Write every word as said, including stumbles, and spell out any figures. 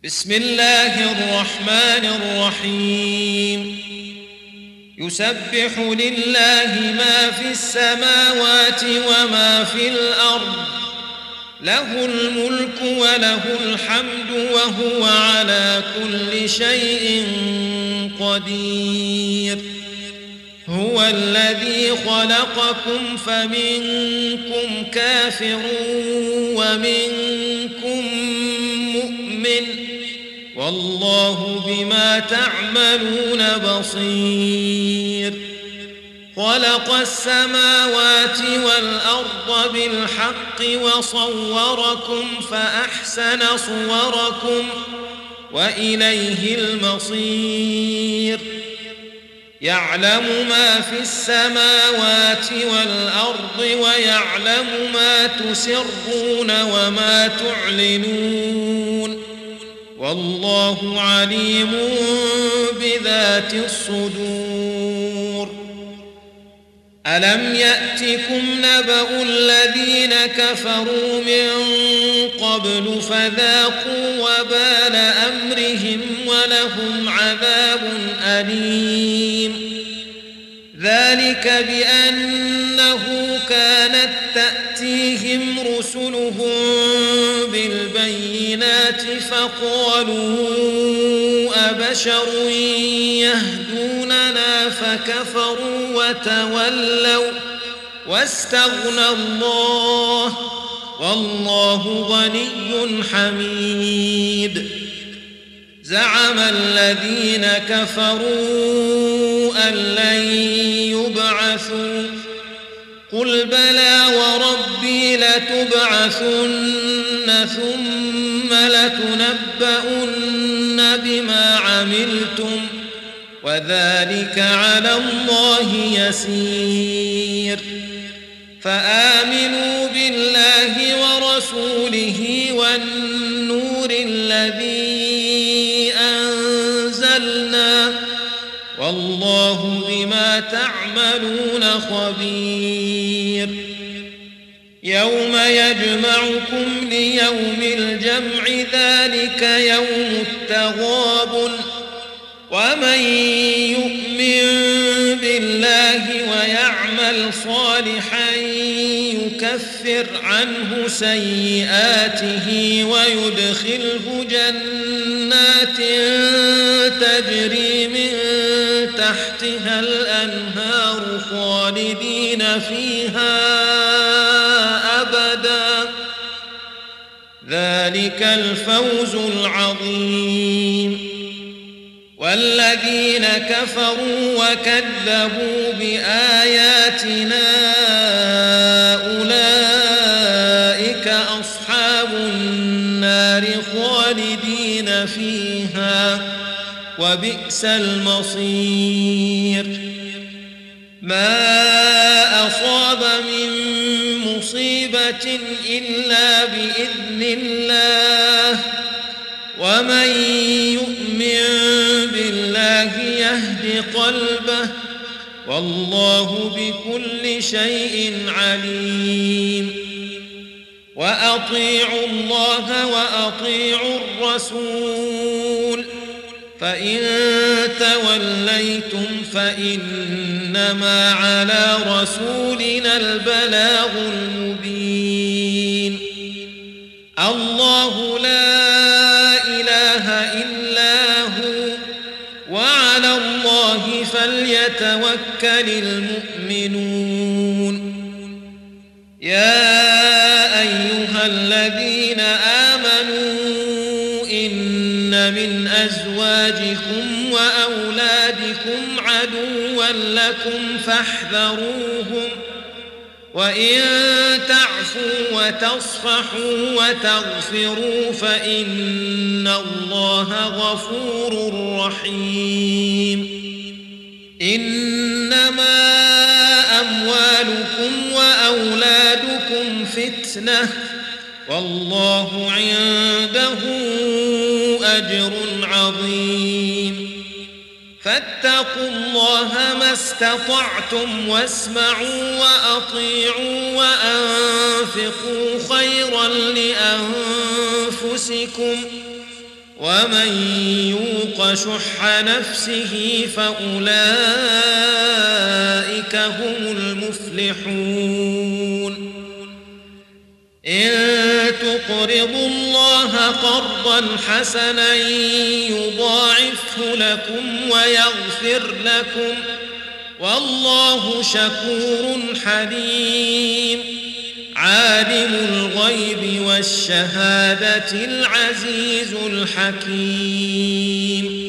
بسم الله الرحمن الرحيم يسبح لله ما في السماوات وما في الأرض له الملك وله الحمد وهو على كل شيء قدير هو الذي خلقكم فمنكم كافر ومنكم مؤمن والله بما تعملون بصير خلق السماوات والأرض بالحق وصوركم فأحسن صوركم وإليه المصير يعلم ما في السماوات والأرض ويعلم ما تسرون وما تعلنون والله عليم بذات الصدور ألم يأتكم نبأ الذين كفروا من قبل فذاقوا وبال أمرهم ولهم عذاب أليم ذلك بأنه كانت تأتيهم رسلهم بالبينات فقالوا أبشر يهدوننا فكفروا وتولوا واستغنى الله والله غني حميد زعم الذين كفروا أن لن يبعثوا قل بلى وربي لتبعثن ثم لتنبؤن بما عملتم وذلك على الله يسير فآمنوا بالله ورسوله والنور الذي أنزلنا والله بما تعملون خبير يوم يجمعكم ليوم الجمع ذلك يوم التغابن ومن يؤمن بالله ويعمل صالحا يكفر عنه سيئاته ويدخله جنات تجري من تحتها الأنهار خالدين فيها أبدا ذلك الفوز العظيم والذين كفروا وكذبوا بآياتنا أولئك أصحاب النار خالدين فيها وبئس المصير ما أصاب من مصيبة إلا بإذن الله ومن يؤمن بالله يهد قلبه والله بكل شيء عليم وأطيعوا الله وأطيعوا الرسول فإن توليتم فإنما على رسولنا البلاغ المبين الله لا إله إلا هو وعلى الله فليتوكل المؤمنون يا أيها الذين آمنوا إن من أزواجكم وأولادكم عدوا لكم فاحذروهم وإن تعفوا وتصفحوا وتغفروا فإن الله غفور رحيم إنما أموالكم وأولادكم فتنة والله عنده أجر عظيم فاتقوا الله ما استطعتم واسمعوا وأطيعوا وأنفقوا خيرا لأنفسكم ومن يوق شح نفسه فأولئك هم المفلحون إن تقرضوا الله قرضا حسنا يضاعفه لكم ويغفر لكم والله شكور حليم عالم الغيب والشهادة العزيز الحكيم